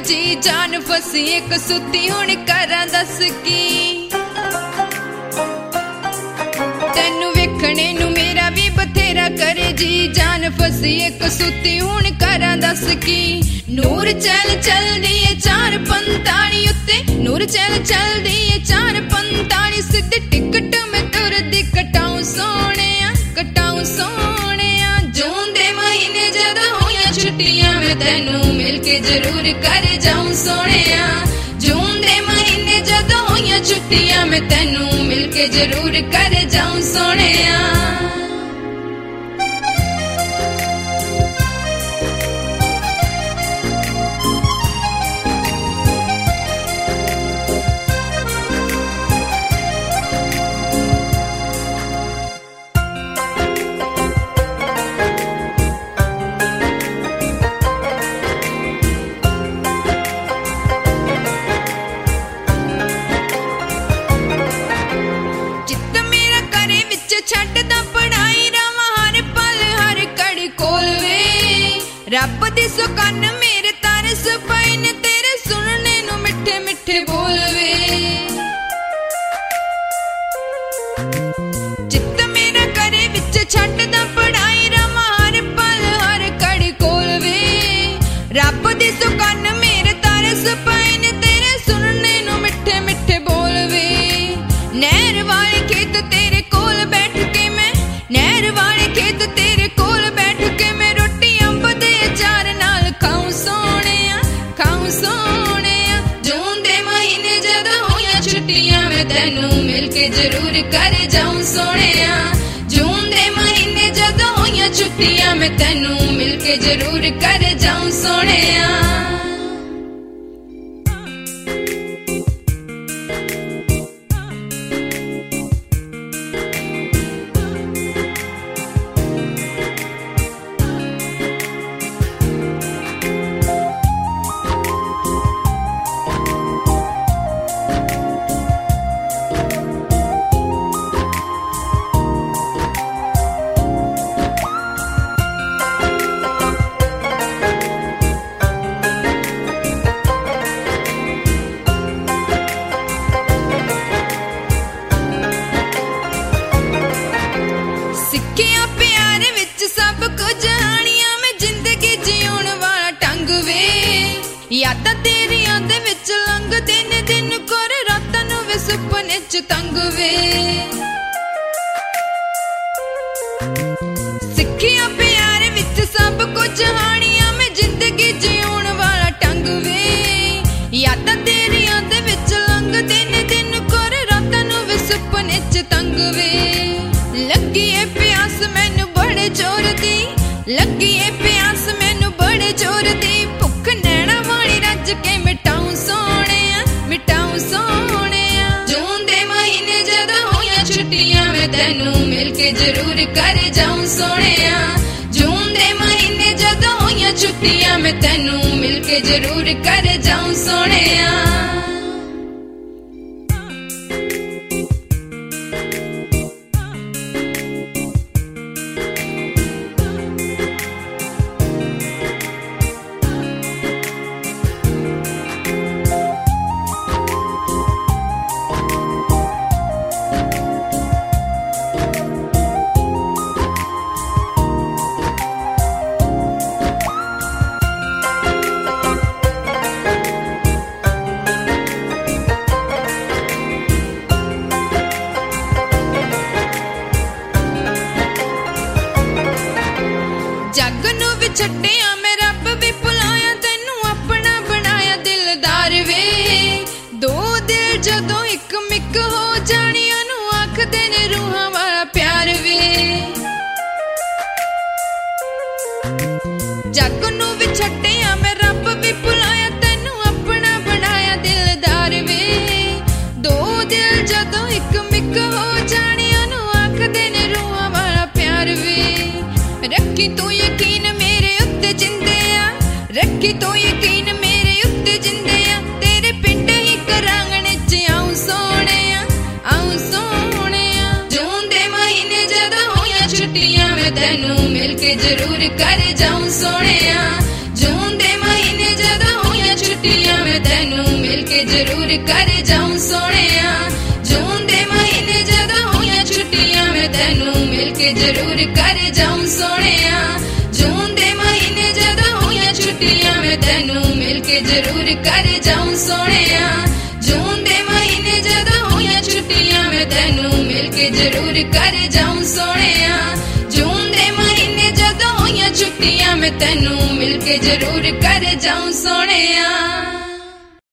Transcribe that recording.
जी जान फसी एक सुती हुण करां दस की तैनू वेखणे नू मेरा भी बथेरा करे जी जान फसी एक सुती हुण करां दस की नूर चल चलदी है 4:45 उत्ते नूर चल चलदी है 4:45 सिद्ध टिकट में तुरदी कटाऊं सोहणिया जून दे महीने जद होइयां छुट्टियां मैं तैनू मिल के जरूर कर जाऊं सोहणिया जून दे महीने जद होइयां छुट्टियां मैं तैनू मिल के जरूर कर जाऊं सोहणिया रब दी सुकन मेरे तरस पए ने तेरे सुनने नू मिठे मिठे बोल वे चित्त मेरा करे विच छड्डदा पढ़ाई रवां हर पल हर घड़ी कोल वे रब दी सुकन मेरे तरस पए ने तेरे सुनने नू मिठे मिठे बोल वे नहर वाले खेत तेरे कोल बैठ के मैं नहर वाले खेत तेरे कोल बैठ के मैं रोटी चार नाल खाऊं सोहणिया जून दे महीने जद होइयां छुट्टियां मैं तैनू मिल के जरूर कर जाऊं सोहणिया जून दे महीने जद होइयां छुट्टियां मैं तैनू मिल के जरूर कर जाऊं सोहणिया यादां तेरियां दे विच लंघदे ने दिन कर रातां नूं वे सुपने च तंग वे सिक्खियां प्यार विच सब कुछ हानियां मैं जिंदगी जीउण वाला ढंग वे यादां तेरियां दे विच लंघदे ने दिन कर रातां नूं वे सुपने च तंग वे लगी ए प्यास मैनू बड़े जोर दी लगी ए प्यास मैनू बड़े जोर दी भुख नैना रज के मिटाऊं सोहणिया जून दे महीने जद होइयां छुट्टियां मैं तैनू मिल के जरूर कर जाऊं सोहणिया जून दे महीने जद होइयां छुट्टियां मैं तैनू मिल के जरूर कर जाऊं सोहणिया छड्डिया मैं रब भी भुलाया तैनू अपना बनाया दिलदार वे दो दिल जदों इक मिक हो जाणियां नू आखदे ने रूहां वाला प्यार वे जग नू भी छड्डिया मैं रब भी भुलाया तैनू अपना बनाया दिलदार वे दो दिल जदों इक मिक हो जाणियां नू आखदे ने रूहां वाला प्यार वे रखी तू यकीन मेरे उत्ते जिंदिया रखी तू यकीन मेरे उत्ते जिंदिया तेरे पिंड ही करांगणे च आऊं सोहणिया जून दे महीने जद होइयां छुट्टियां मैं तैनू मिल के जरूर कर जाऊं सोहणिया जून दे महीने जद होइयां छुट्टियां मैं तेनू मिल के जरूर कर जाऊं सोहणिया जून दे महीने जदों होईयां छुट्टियां मैं तेनू मिल के जरूर कर जाऊं सोहणिया जून दे महीने जदों होईयां छुट्टियां मैं तेनू मिल के जरूर कर जाऊं सोहणिया जून दे महीने जदों होईयां छुट्टियां मैं तेनू मिल के जरूर कर जाऊं सोहणिया जून दे महीने जदों होईयां छुट्टियां मैं तेनू मिल के जरूर कर जाऊं सोहणिया।